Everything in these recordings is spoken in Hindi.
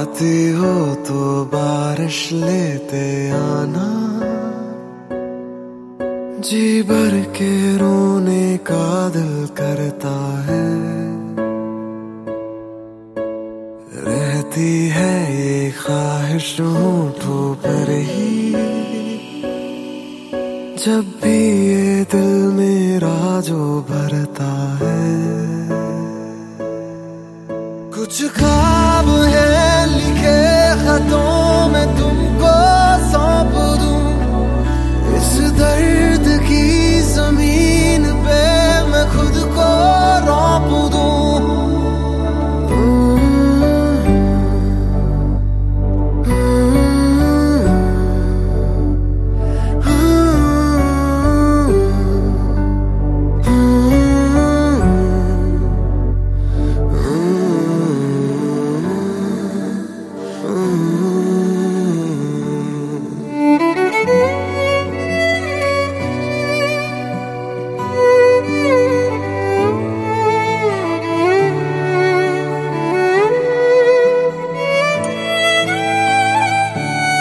आती हो तो बारिश लेते आना, जी भर के रोने का दिल करता है। रहती है ये ख्वाहिश होठों पर ही, जब भी ये दिल मेरा जो भरता है। कुछ ख्वाब है लिखे खतों में तुमको सौंप दूं, इस दर्द की जमीन पे मैं खुद को रौंप दूं।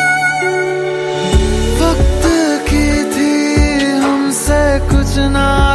कुछ ना